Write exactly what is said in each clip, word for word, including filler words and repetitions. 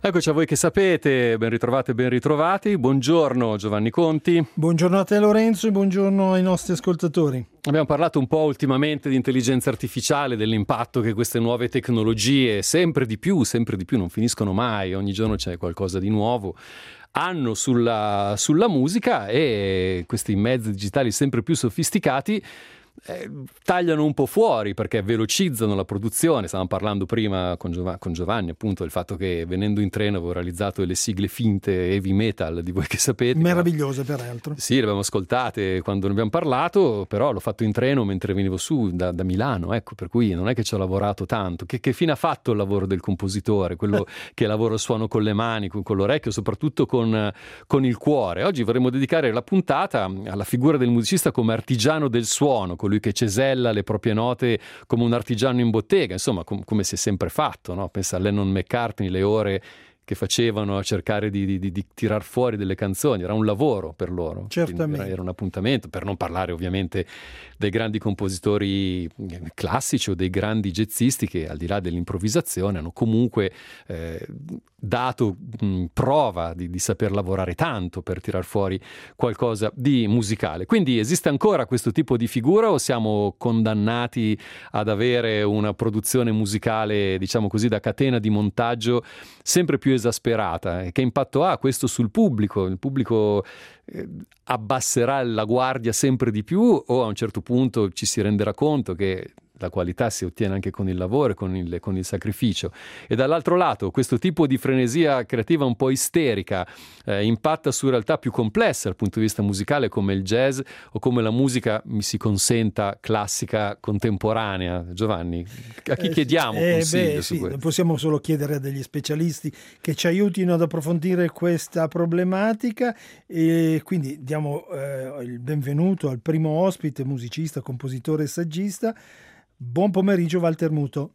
Eccoci a voi che sapete, ben ritrovate, ben ritrovati. Buongiorno Giovanni Conti. Buongiorno a te Lorenzo e buongiorno ai nostri ascoltatori. Abbiamo parlato un po' ultimamente di intelligenza artificiale, dell'impatto che queste nuove tecnologie, sempre di più, sempre di più, non finiscono mai, ogni giorno c'è qualcosa di nuovo, hanno sulla, sulla musica, e questi mezzi digitali sempre più sofisticati Eh, tagliano un po' fuori perché velocizzano la produzione. Stavamo parlando prima con, Giov- con Giovanni appunto del fatto che venendo in treno avevo realizzato delle sigle finte heavy metal di voi che sapete, meravigliose peraltro. Sì, le abbiamo ascoltate quando ne abbiamo parlato, però l'ho fatto in treno mentre venivo su da, da Milano, ecco, per cui non è che ci ho lavorato tanto. Che, che fine ha fatto il lavoro del compositore, quello che lavora il suono con le mani, con, con l'orecchio, soprattutto con, con il cuore? Oggi vorremmo dedicare la puntata alla figura del musicista come artigiano del suono, colui che cesella le proprie note come un artigiano in bottega, insomma, com- come si è sempre fatto, no? Pensa a Lennon McCartney, le ore che facevano a cercare di, di, di tirar fuori delle canzoni, era un lavoro per loro. Certamente. Era, era un appuntamento, per non parlare ovviamente dei grandi compositori classici o dei grandi jazzisti che al di là dell'improvvisazione hanno comunque eh, dato mh, prova di, di saper lavorare tanto per tirar fuori qualcosa di musicale. Quindi esiste ancora questo tipo di figura o siamo condannati ad avere una produzione musicale, diciamo così, da catena di montaggio sempre più esasperata? Che impatto ha questo sul pubblico? Il pubblico eh, abbasserà la guardia sempre di più o a un certo punto ci si renderà conto che la qualità si ottiene anche con il lavoro e con il, con il sacrificio? E dall'altro lato questo tipo di frenesia creativa un po' isterica eh, impatta su realtà più complesse dal punto di vista musicale come il jazz o come la musica, mi si consenta, classica contemporanea. Giovanni, a chi eh, chiediamo eh, consiglio beh, su sì, questo? possiamo solo chiedere a degli specialisti che ci aiutino ad approfondire questa problematica, e quindi diamo eh, il benvenuto al primo ospite, musicista, compositore e saggista. Buon pomeriggio Walter Muto.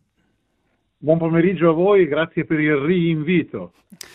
Buon pomeriggio a voi, grazie per il rinvito.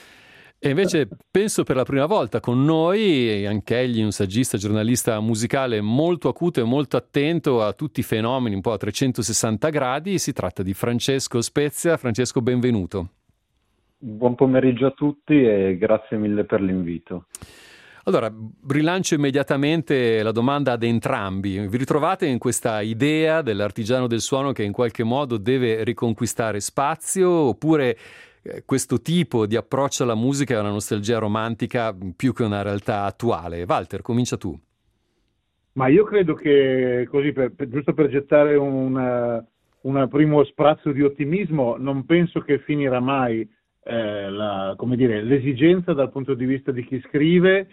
E invece penso per la prima volta con noi, anche egli un saggista, giornalista musicale molto acuto e molto attento a tutti i fenomeni un po' a trecentosessanta gradi, si tratta di Francesco Spezia. Francesco, benvenuto. Buon pomeriggio a tutti e grazie mille per l'invito. Allora, rilancio immediatamente la domanda ad entrambi. Vi ritrovate in questa idea dell'artigiano del suono che in qualche modo deve riconquistare spazio, oppure eh, questo tipo di approccio alla musica è una nostalgia romantica più che una realtà attuale? Walter, comincia tu. Ma io credo che, così per, per, giusto per gettare un, un primo sprazzo di ottimismo, non penso che finirà mai eh, la, come dire, l'esigenza dal punto di vista di chi scrive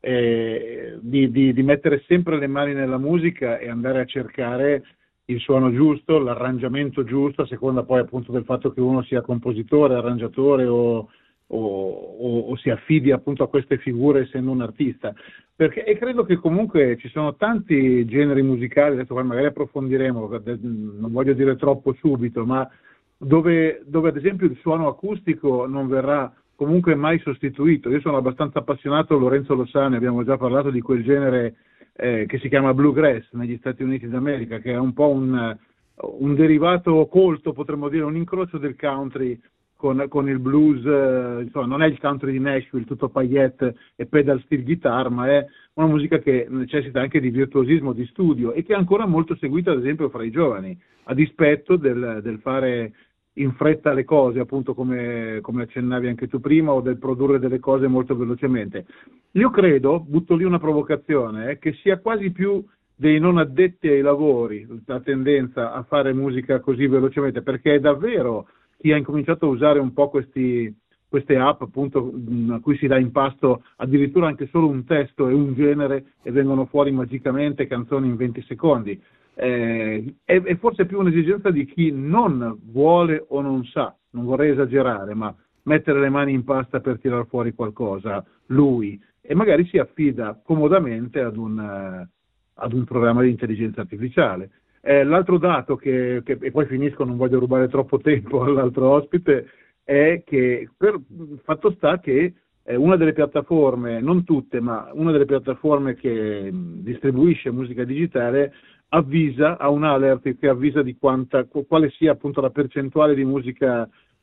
Eh, di, di, di mettere sempre le mani nella musica e andare a cercare il suono giusto, l'arrangiamento giusto, a seconda poi appunto del fatto che uno sia compositore, arrangiatore o, o, o, o si affidi appunto a queste figure essendo un artista. Perché, e credo che comunque ci sono tanti generi musicali, adesso poi magari approfondiremo, non voglio dire troppo subito, ma dove, dove ad esempio il suono acustico non verrà comunque mai sostituito. Io sono abbastanza appassionato, Lorenzo lo sa, ne abbiamo già parlato, di quel genere eh, che si chiama bluegrass negli Stati Uniti d'America, che è un po' un, un derivato colto, potremmo dire, un incrocio del country con, con il blues, eh, insomma non è il country di Nashville, tutto paillette e pedal steel guitar, ma è una musica che necessita anche di virtuosismo, di studio, e che è ancora molto seguita ad esempio fra i giovani, a dispetto del, del fare in fretta le cose, appunto come, come accennavi anche tu prima, o del produrre delle cose molto velocemente. Io credo, butto lì una provocazione, eh, che sia quasi più dei non addetti ai lavori la tendenza a fare musica così velocemente, perché è davvero chi ha incominciato a usare un po' questi, queste app appunto a cui si dà in pasto addirittura anche solo un testo e un genere e vengono fuori magicamente canzoni in venti secondi. Eh, è, è forse più un'esigenza di chi non vuole o non sa, non vorrei esagerare, ma mettere le mani in pasta per tirar fuori qualcosa, lui, e magari si affida comodamente ad un, uh, ad un programma di intelligenza artificiale. Eh, l'altro dato che, che, e poi finisco, non voglio rubare troppo tempo all'altro ospite, è che per, fatto sta che eh, una delle piattaforme, non tutte, ma una delle piattaforme che mh, distribuisce musica digitale avvisa, ha un alert che avvisa di quanta, quale sia appunto la percentuale di musica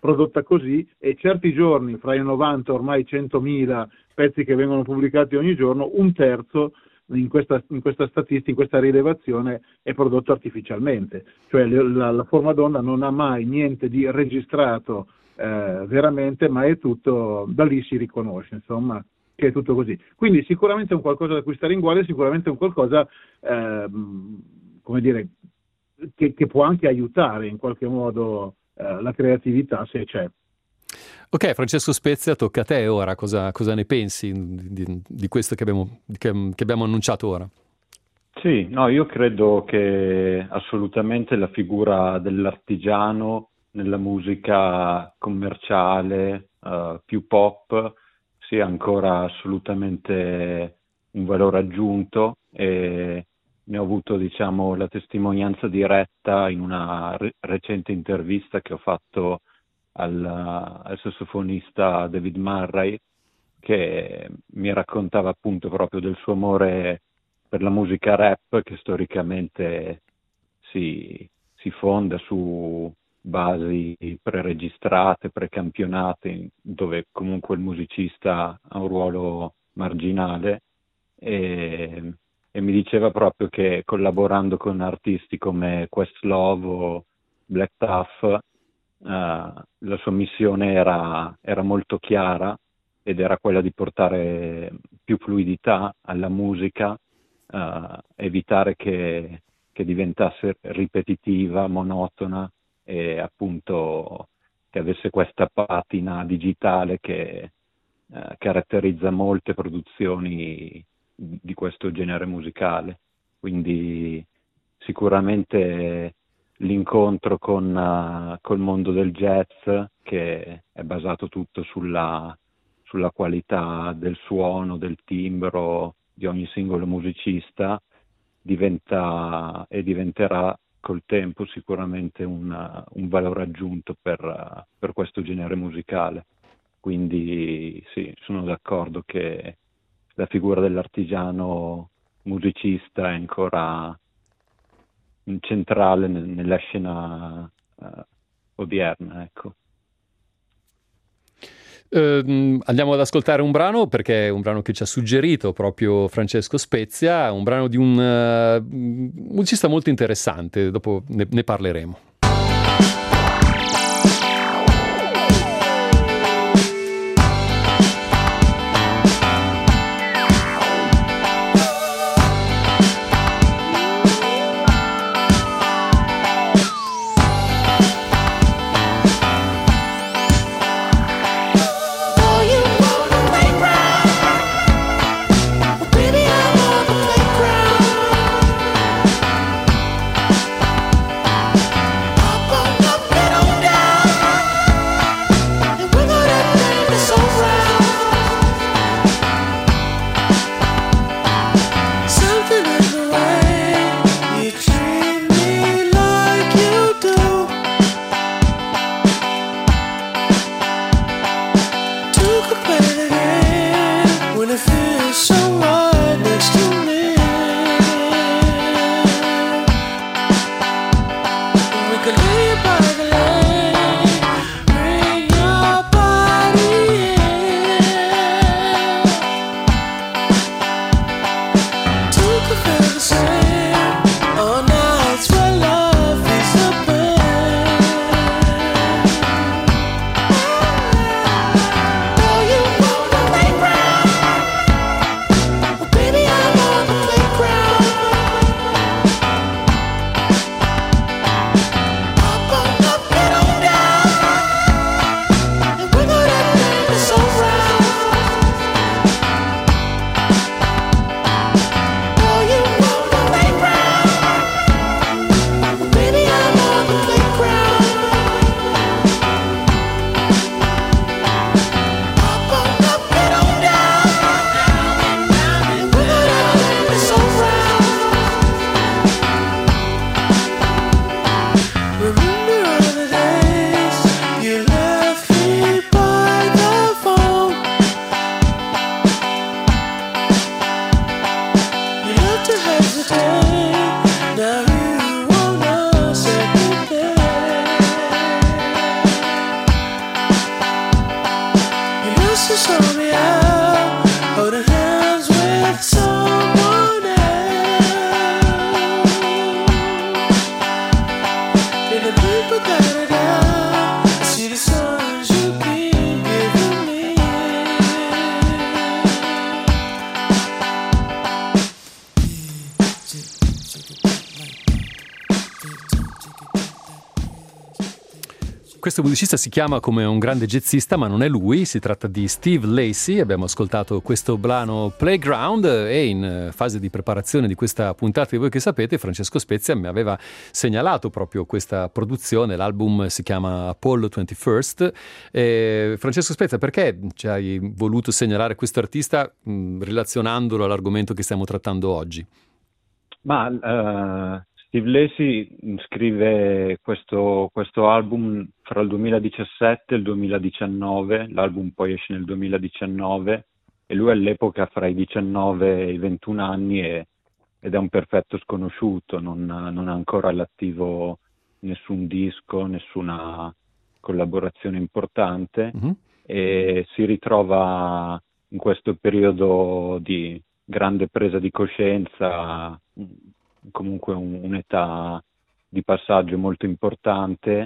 prodotta così, e certi giorni, fra i novanta ormai centomila pezzi che vengono pubblicati ogni giorno, un terzo in questa, in questa statistica, in questa rilevazione, è prodotto artificialmente, cioè la, la forma d'onda non ha mai niente di registrato eh, veramente, ma è tutto, da lì si riconosce, insomma, che è tutto così. Quindi sicuramente è un qualcosa da cui stare in guardia, sicuramente è un qualcosa, eh, come dire, che, che può anche aiutare in qualche modo eh, la creatività, se c'è. Ok, Francesco Spezia, tocca a te ora. Cosa, cosa ne pensi di, di questo che abbiamo, che, che abbiamo annunciato ora? Sì, no, io credo che assolutamente la figura dell'artigiano nella musica commerciale, uh, più pop, sia ancora assolutamente un valore aggiunto, e ne ho avuto, diciamo, la testimonianza diretta in una re- recente intervista che ho fatto al, al sassofonista David Murray, che mi raccontava appunto proprio del suo amore per la musica rap, che storicamente si, si fonda su basi preregistrate, precampionate, dove comunque il musicista ha un ruolo marginale, e, e mi diceva proprio che collaborando con artisti come Questlove o Black Tuff, Uh, la sua missione era, era molto chiara, ed era quella di portare più fluidità alla musica, uh, evitare che, che diventasse ripetitiva, monotona, e appunto che avesse questa patina digitale che uh, caratterizza molte produzioni di questo genere musicale. Quindi sicuramente l'incontro con uh, col mondo del jazz, che è basato tutto sulla, sulla qualità del suono, del timbro di ogni singolo musicista, diventa e diventerà col tempo sicuramente un, un valore aggiunto per, uh, per questo genere musicale. Quindi sì, sono d'accordo che la figura dell'artigiano musicista è ancora centrale nella scena uh, odierna, ecco. Uh, andiamo ad ascoltare un brano, perché è un brano che ci ha suggerito proprio Francesco Spezia, un brano di un uh, musicista molto interessante, dopo ne, ne parleremo. Baby, Questo musicista si chiama come un grande jazzista, ma non è lui, si tratta di Steve Lacy. Abbiamo ascoltato questo brano Playground e in fase di preparazione di questa puntata di Voi che sapete, Francesco Spezia mi aveva segnalato proprio questa produzione, l'album si chiama Apollo ventuno. Eh, Francesco Spezia, perché ci hai voluto segnalare questo artista mh, relazionandolo all'argomento che stiamo trattando oggi? Ma uh, Steve Lacy scrive questo, questo album fra il duemiladiciassette e il duemiladiciannove, l'album poi esce nel duemiladiciannove e lui all'epoca fra i diciannove e i ventuno anni è, ed è un perfetto sconosciuto, non, non ha ancora all'attivo nessun disco, nessuna collaborazione importante mm-hmm. e si ritrova in questo periodo di grande presa di coscienza, comunque un, un'età di passaggio molto importante,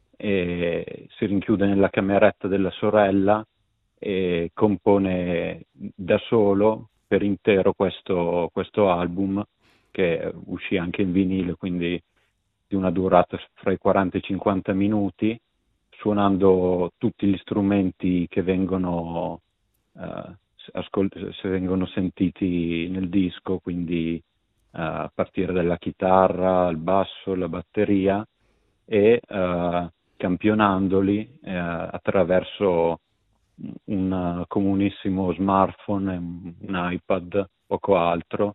e si rinchiude nella cameretta della sorella e compone da solo per intero questo, questo album, che uscì anche in vinile, quindi di una durata fra i quaranta e i cinquanta minuti, suonando tutti gli strumenti che vengono uh, ascol- se vengono sentiti nel disco, quindi uh, a partire dalla chitarra, il basso, la batteria, e uh, campionandoli uh, attraverso un comunissimo smartphone, un iPad, poco altro,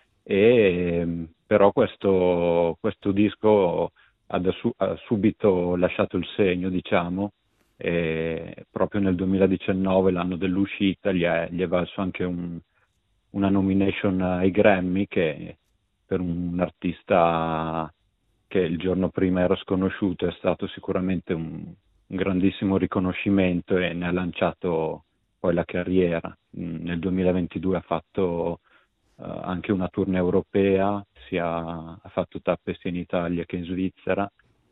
e però questo, questo disco ha, da su, ha subito lasciato il segno, diciamo, e proprio nel duemiladiciannove, l'anno dell'uscita, gli è, gli è valso anche un, una nomination ai Grammy, che per un artista che il giorno prima era sconosciuto è stato sicuramente un, un grandissimo riconoscimento e ne ha lanciato poi la carriera. Nel duemilaventidue ha fatto uh, anche una tournée europea, sia, ha fatto tappe sia in Italia che in Svizzera,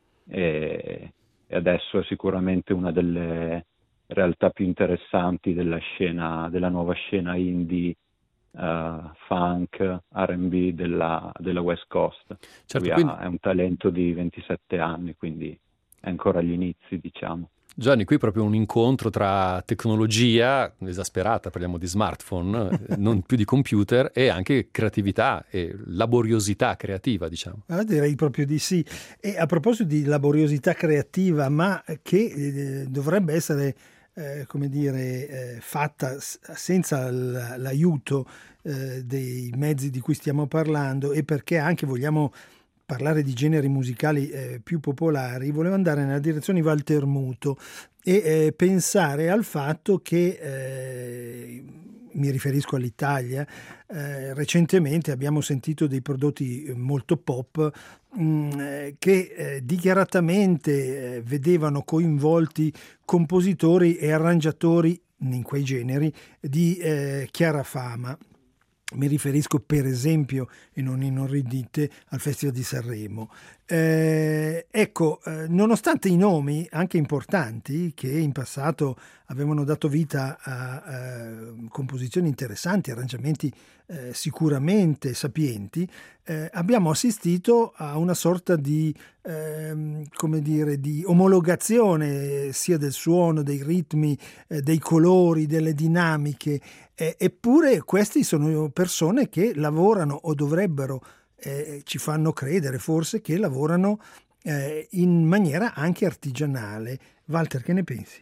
e, e adesso è sicuramente una delle realtà più interessanti della scena, della nuova scena indie, uh, funk, R and B della, della West Coast. Certo, Lui quindi... ha, è un talento di ventisette anni, quindi è ancora agli inizi, diciamo. Gianni, qui è proprio un incontro tra tecnologia esasperata, parliamo di smartphone, non più di computer, e anche creatività e laboriosità creativa, diciamo. Ah, direi proprio di sì. E a proposito di laboriosità creativa, ma che eh, dovrebbe essere, eh, come dire, eh, fatta s- senza l- l'aiuto eh, dei mezzi di cui stiamo parlando, e perché anche vogliamo parlare di generi musicali eh, più popolari, volevo andare nella direzione di Walter Muto e eh, pensare al fatto che, eh, mi riferisco all'Italia, eh, recentemente abbiamo sentito dei prodotti molto pop mh, che eh, dichiaratamente eh, vedevano coinvolti compositori e arrangiatori in quei generi di eh, chiara fama. Mi riferisco per esempio, e non inorridite, al Festival di Sanremo. Eh, ecco, eh, nonostante i nomi anche importanti che in passato avevano dato vita a, a composizioni interessanti, arrangiamenti eh, sicuramente sapienti, eh, abbiamo assistito a una sorta di, eh, come dire, di omologazione sia del suono, dei ritmi, eh, dei colori, delle dinamiche. Eh, eppure questi sono persone che lavorano o dovrebbero, eh, ci fanno credere forse, che lavorano eh, in maniera anche artigianale. Walter, che ne pensi?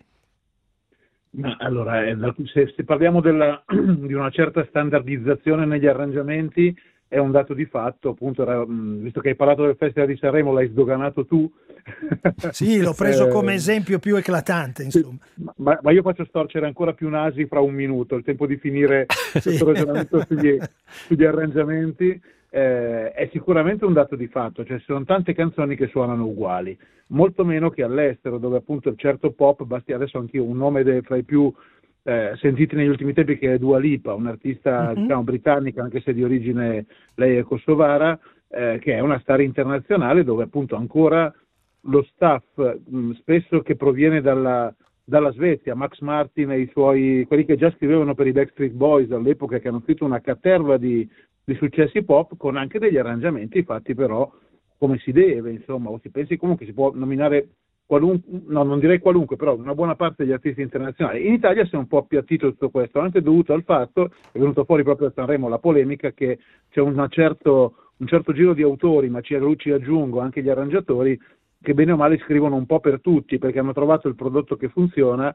Ma allora, se, se parliamo della, di una certa standardizzazione negli arrangiamenti, è un dato di fatto, appunto, era, visto che hai parlato del Festival di Sanremo, l'hai sdoganato tu. Sì, l'ho preso come esempio più eclatante, insomma. Ma, ma io faccio storcere ancora più nasi fra un minuto, il tempo di finire questo sì. ragionamento sugli, sugli arrangiamenti. Eh, è sicuramente un dato di fatto, cioè ci sono tante canzoni che suonano uguali, molto meno che all'estero, dove appunto il certo pop, basti adesso anch'io un nome de, fra i più eh, sentiti negli ultimi tempi, che è Dua Lipa, un'artista mm-hmm. diciamo britannica, anche se di origine lei è kosovara, eh, che è una star internazionale, dove appunto ancora lo staff mh, spesso che proviene dalla, dalla Svezia, Max Martin e i suoi, quelli che già scrivevano per i Backstreet Boys all'epoca, che hanno scritto una caterva di di successi pop, con anche degli arrangiamenti fatti però come si deve, insomma, o si pensi comunque si può nominare qualunque, no, non direi qualunque, però una buona parte degli artisti internazionali. In Italia si è un po' appiattito tutto questo, anche dovuto al fatto, è venuto fuori proprio a Sanremo la polemica, che c'è una certo, un certo giro di autori, ma ci, ci aggiungo anche gli arrangiatori, che bene o male scrivono un po' per tutti, perché hanno trovato il prodotto che funziona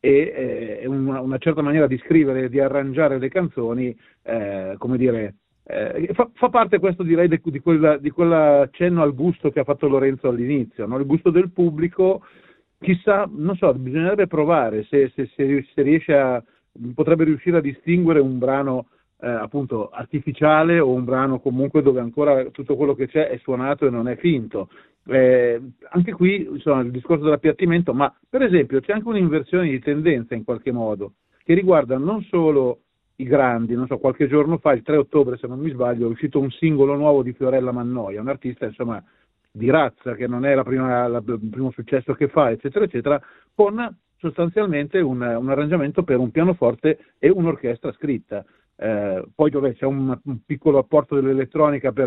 e eh, una, una certa maniera di scrivere e di arrangiare le canzoni, eh, come dire, eh, fa, fa parte questo, direi, di, di quel di quell'accenno al gusto che ha fatto Lorenzo all'inizio, no? Il gusto del pubblico, chissà, non so, bisognerebbe provare se, se, se, se riesce a, potrebbe riuscire a distinguere un brano eh, appunto artificiale o un brano comunque dove ancora tutto quello che c'è è suonato e non è finto. Eh, anche qui insomma, il discorso dell'appiattimento, ma per esempio c'è anche un'inversione di tendenza in qualche modo che riguarda non solo i grandi, non so, qualche giorno fa, il tre ottobre se non mi sbaglio, è uscito un singolo nuovo di Fiorella Mannoia, un artista insomma di razza, che non è la prima, la, il primo successo che fa, eccetera eccetera, con sostanzialmente un, un arrangiamento per un pianoforte e un'orchestra scritta. Eh, poi dove c'è un, un piccolo apporto dell'elettronica per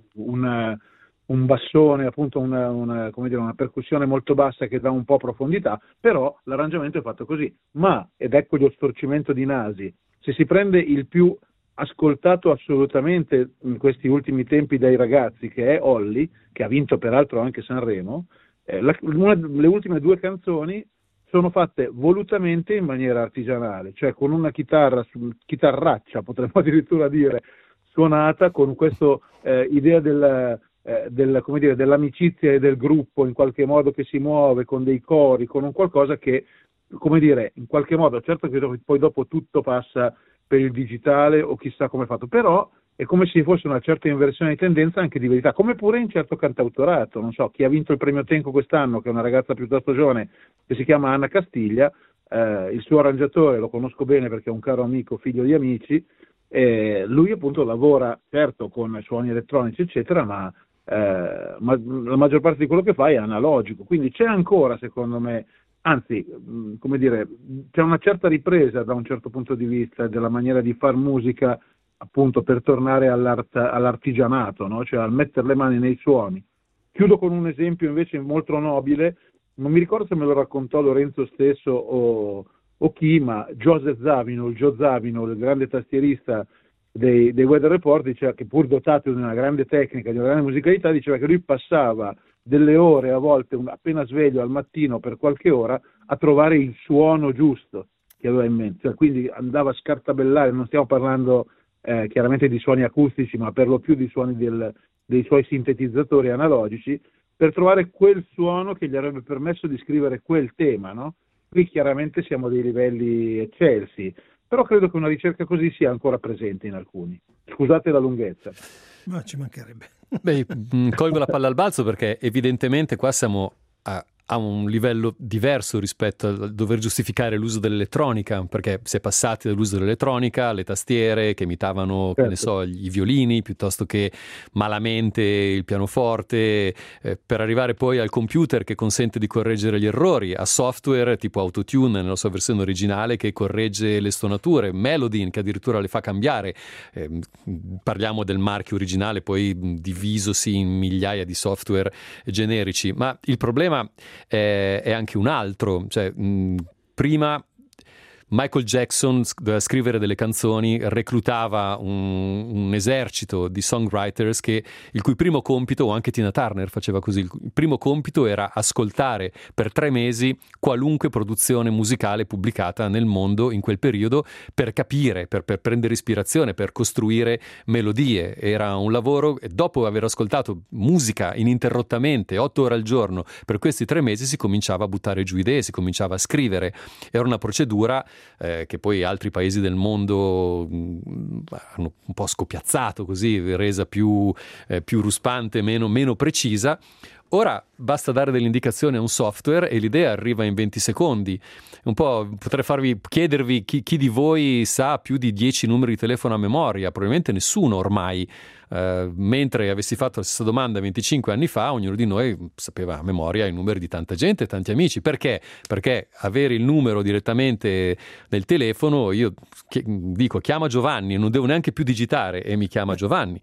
un un bassone, appunto una, una, come dire, una percussione molto bassa che dà un po' profondità, però l'arrangiamento è fatto così. Ma, ed ecco lo storcimento di nasi, se si prende il più ascoltato assolutamente in questi ultimi tempi dai ragazzi, che è Olly, che ha vinto peraltro anche Sanremo, eh, la, una, le ultime due canzoni sono fatte volutamente in maniera artigianale, cioè con una chitarra, chitarraccia potremmo addirittura dire, suonata con questa eh, idea del... Eh, del, come dire, dell'amicizia e del gruppo in qualche modo che si muove con dei cori, con un qualcosa che, come dire, in qualche modo, certo che poi dopo tutto passa per il digitale o chissà come è fatto, però è come se fosse una certa inversione di tendenza anche di verità, come pure in certo cantautorato. Non so, chi ha vinto il premio Tenco quest'anno, che è una ragazza piuttosto giovane, che si chiama Anna Castiglia, eh, il suo arrangiatore lo conosco bene perché è un caro amico, figlio di amici, eh, lui appunto lavora certo con suoni elettronici eccetera, ma Eh, ma la maggior parte di quello che fa è analogico, quindi c'è ancora, secondo me, anzi, mh, come dire, c'è una certa ripresa da un certo punto di vista della maniera di far musica, appunto per tornare all'art- all'artigianato, no? Cioè al mettere le mani nei suoni. Chiudo con un esempio invece molto nobile, non mi ricordo se me lo raccontò Lorenzo stesso o, o chi, ma Joseph Zavino, il Joe Zavino, il grande tastierista dei, dei Weather Report, diceva che pur dotato di una grande tecnica, di una grande musicalità, diceva che lui passava delle ore, a volte appena sveglio al mattino per qualche ora, a trovare il suono giusto che aveva in mente, cioè, quindi andava a scartabellare, non stiamo parlando eh, chiaramente di suoni acustici, ma per lo più di suoni del, dei suoi sintetizzatori analogici, per trovare quel suono che gli avrebbe permesso di scrivere quel tema, no? Qui chiaramente siamo a dei livelli eccelsi, però credo che una ricerca così sia ancora presente in alcuni. Scusate la lunghezza. Ma ci mancherebbe. Beh, colgo la palla al balzo perché evidentemente qua siamo a, a un livello diverso rispetto a dover giustificare l'uso dell'elettronica, perché si è passati dall'uso dell'elettronica alle tastiere che imitavano, certo, che ne so, i violini piuttosto che malamente il pianoforte, eh, per arrivare poi al computer che consente di correggere gli errori, a software tipo Autotune nella sua versione originale che corregge le stonature, Melodin che addirittura le fa cambiare. Eh, parliamo del marchio originale poi divisosi in migliaia di software generici, ma il problema è, è anche un altro, cioè mh, prima Michael Jackson doveva scrivere delle canzoni, reclutava un, un esercito di songwriters che, il cui primo compito, o anche Tina Turner faceva così, il primo compito era ascoltare per tre mesi qualunque produzione musicale pubblicata nel mondo in quel periodo per capire, per, per prendere ispirazione, per costruire melodie. Era un lavoro, e dopo aver ascoltato musica ininterrottamente otto ore al giorno per questi tre mesi si cominciava a buttare giù idee, si cominciava a scrivere. Era una procedura Eh, che poi altri paesi del mondo mh, hanno un po' scopiazzato così, resa più, eh, più ruspante, meno, meno precisa. Ora basta dare delle indicazioni a un software e l'idea arriva in venti secondi. Un po' potrei farvi chiedervi chi, chi di voi sa più di dieci numeri di telefono a memoria. Probabilmente nessuno ormai. Uh, mentre avessi fatto la stessa domanda venticinque anni fa, ognuno di noi sapeva a memoria i numeri di tanta gente, tanti amici. Perché? Perché avere il numero direttamente nel telefono, io chi- dico chiama Giovanni, non devo neanche più digitare e mi chiama Giovanni.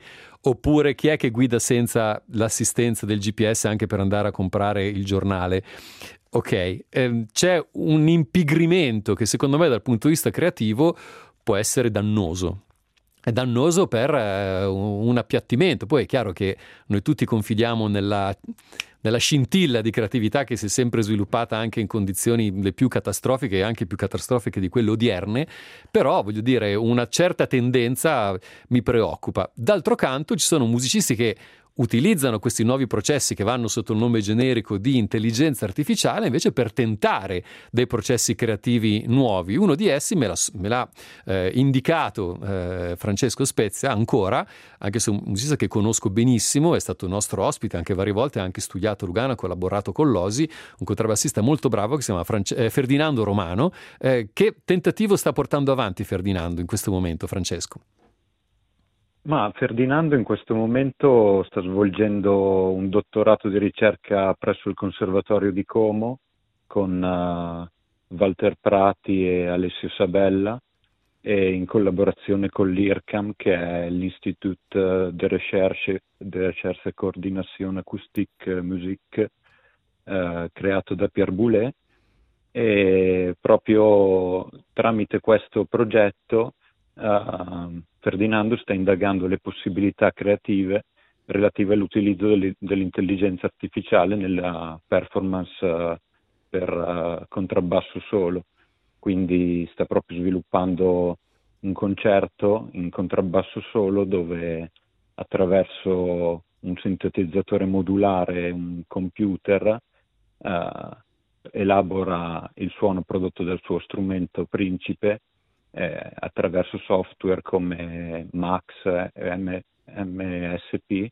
Oppure chi è che guida senza l'assistenza del G P S anche per andare a comprare il giornale? Ok, ehm, c'è un impigrimento che secondo me dal punto di vista creativo può essere dannoso. È dannoso per eh, un appiattimento. Poi è chiaro che noi tutti confidiamo nella, nella scintilla di creatività che si è sempre sviluppata anche in condizioni le più catastrofiche e anche più catastrofiche di quelle odierne, però voglio dire una certa tendenza mi preoccupa. D'altro canto ci sono musicisti che utilizzano questi nuovi processi che vanno sotto il nome generico di intelligenza artificiale invece per tentare dei processi creativi nuovi. Uno di essi me l'ha, me l'ha eh, indicato eh, Francesco Spezia ancora, anche se è un musicista che conosco benissimo, è stato nostro ospite anche varie volte, ha anche studiato a Lugano, ha collaborato con l'Osi, un contrabbassista molto bravo che si chiama France- eh, Ferdinando Romano. Eh, che tentativo sta portando avanti Ferdinando in questo momento, Francesco? Ma Ferdinando in questo momento sta svolgendo un dottorato di ricerca presso il Conservatorio di Como con uh, Walter Prati e Alessio Sabella e in collaborazione con l'I R C A M, che è l'Institut de Recherche, de Recherche et Coordination Acoustique Musique, uh, creato da Pierre Boulez, e proprio tramite questo progetto Uh, Ferdinando sta indagando le possibilità creative relative all'utilizzo delle, dell'intelligenza artificiale nella performance uh, per uh, contrabbasso solo. Quindi sta proprio sviluppando un concerto in contrabbasso solo dove attraverso un sintetizzatore modulare e un computer uh, elabora il suono prodotto dal suo strumento principe Eh, attraverso software come Max e M S P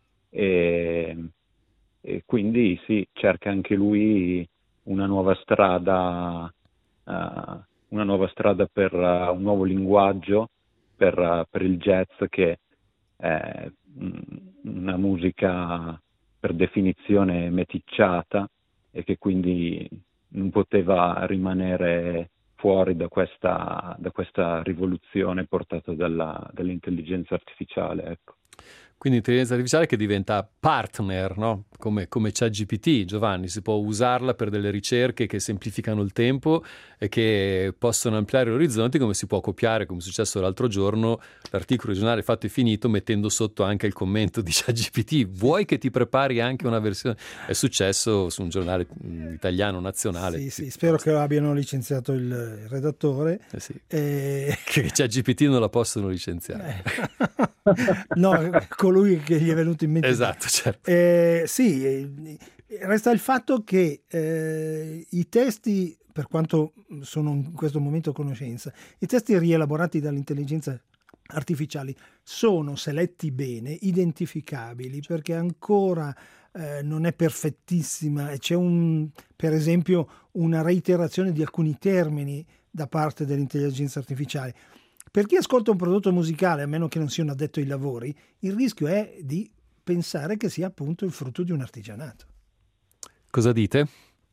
e, e quindi sì, cerca anche lui una nuova strada, uh, una nuova strada per uh, un nuovo linguaggio per, uh, per il jazz, che è una musica per definizione meticciata e che quindi non poteva rimanere fuori da questa, da questa rivoluzione portata dalla, dall'intelligenza artificiale, ecco. Quindi intelligenza artificiale che diventa partner, no? Come, come ChatGPT, Giovanni, si può usarla per delle ricerche che semplificano il tempo e che possono ampliare gli orizzonti, come si può copiare, come è successo l'altro giorno, l'articolo originale fatto e finito, mettendo sotto anche il commento di ChatGPT. Vuoi che ti prepari anche una versione? È successo su un giornale italiano nazionale. Sì, sì, spero che abbiano licenziato il, il redattore. Eh sì. E... Che ChatGPT non la possono licenziare. No, colui che gli è venuto in mente. Esatto, certo. Eh, sì, eh, resta il fatto che eh, i testi, per quanto sono in questo momento a conoscenza, i testi rielaborati dall'intelligenza artificiali sono, se letti bene, identificabili, perché ancora eh, non è perfettissima e c'è un, per esempio, una reiterazione di alcuni termini da parte dell'intelligenza artificiale. Per chi ascolta un prodotto musicale, a meno che non sia un addetto ai lavori, il rischio è di pensare che sia appunto il frutto di un artigianato. Cosa dite?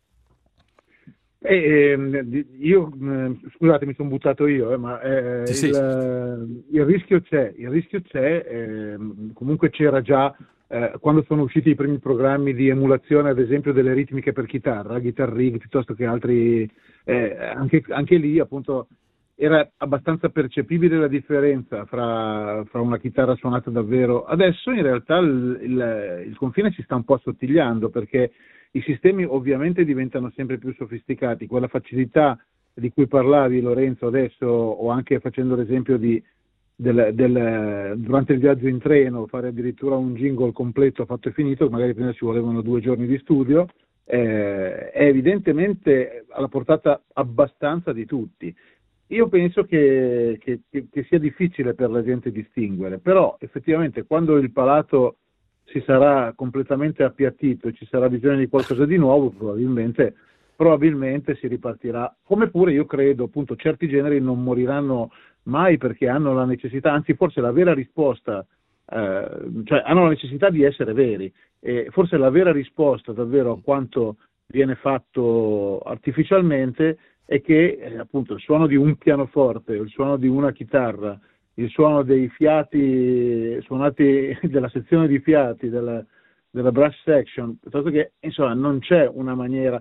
Eh, eh, io, eh, scusate, mi sono buttato io, eh, ma eh, sì, il, sì. eh, il rischio c'è, il rischio c'è, eh, comunque c'era già eh, quando sono usciti i primi programmi di emulazione, ad esempio, delle ritmiche per chitarra, Guitar Rig, piuttosto che altri, eh, anche, anche lì appunto era abbastanza percepibile la differenza fra, fra una chitarra suonata davvero. Adesso in realtà il, il, il confine si sta un po' assottigliando, perché i sistemi ovviamente diventano sempre più sofisticati. Quella facilità di cui parlavi, Lorenzo, adesso, o anche facendo l'esempio di, del, del, durante il viaggio in treno, fare addirittura un jingle completo fatto e finito, magari prima ci volevano due giorni di studio, eh, è evidentemente alla portata abbastanza di tutti. Io penso che, che, che sia difficile per la gente distinguere, però effettivamente quando il palato si sarà completamente appiattito e ci sarà bisogno di qualcosa di nuovo, probabilmente, probabilmente si ripartirà. Come pure io credo, appunto, certi generi non moriranno mai perché hanno la necessità, anzi forse la vera risposta, eh, cioè hanno la necessità di essere veri, e forse la vera risposta davvero a quanto viene fatto artificialmente è che eh, appunto il suono di un pianoforte o il suono di una chitarra il suono dei fiati suonati della sezione di fiati della, della brass section, piuttosto che insomma non c'è una maniera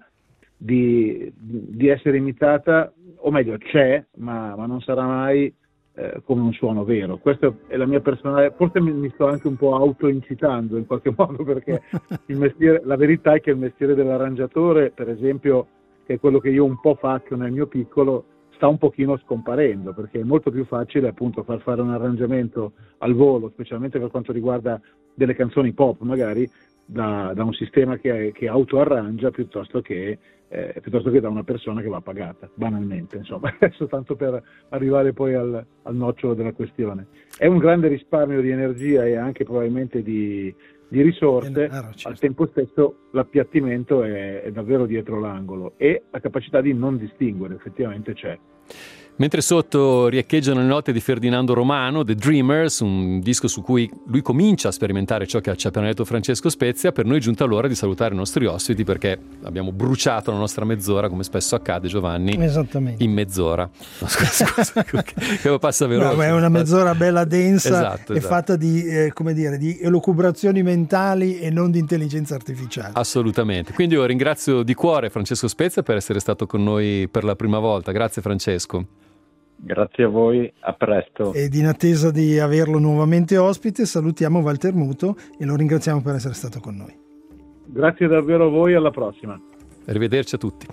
di, di essere imitata, o meglio c'è, ma, ma non sarà mai eh, come un suono vero. Questa è la mia personale, forse mi, mi sto anche un po' autoincitando in qualche modo, perché il mestiere, la verità è che il mestiere dell'arrangiatore, per esempio, che è quello che io un po' faccio nel mio piccolo, sta un pochino scomparendo, perché è molto più facile appunto far fare un arrangiamento al volo, specialmente per quanto riguarda delle canzoni pop magari, da, da un sistema che, che autoarrangia piuttosto che, eh, piuttosto che da una persona che va pagata, banalmente, insomma. Adesso tanto per arrivare poi al, al nocciolo della questione. È un grande risparmio di energia e anche probabilmente di, di risorse, ah, certo. Al tempo stesso l'appiattimento è, è davvero dietro l'angolo e la capacità di non distinguere effettivamente c'è. Mentre sotto riecheggiano le note di Ferdinando Romano, The Dreamers, un disco su cui lui comincia a sperimentare ciò che ci ha appena detto Francesco Spezia, per noi è giunta l'ora di salutare i nostri ospiti, perché abbiamo bruciato la nostra mezz'ora, come spesso accade, Giovanni. Esattamente. In mezz'ora. No, scusa, scusa, che passa veloce. No, ma è una mezz'ora bella densa, esatto, e esatto. fatta di, eh, come dire, di elucubrazioni mentali e non di intelligenza artificiale. Assolutamente. Quindi io ringrazio di cuore Francesco Spezia per essere stato con noi per la prima volta. Grazie Francesco. Grazie a voi, a presto. Ed in attesa di averlo nuovamente ospite, salutiamo Walter Muto e lo ringraziamo per essere stato con noi. Grazie davvero a voi, alla prossima. Arrivederci a tutti.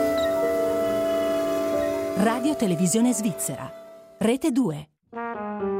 Radio Televisione Svizzera, Rete due.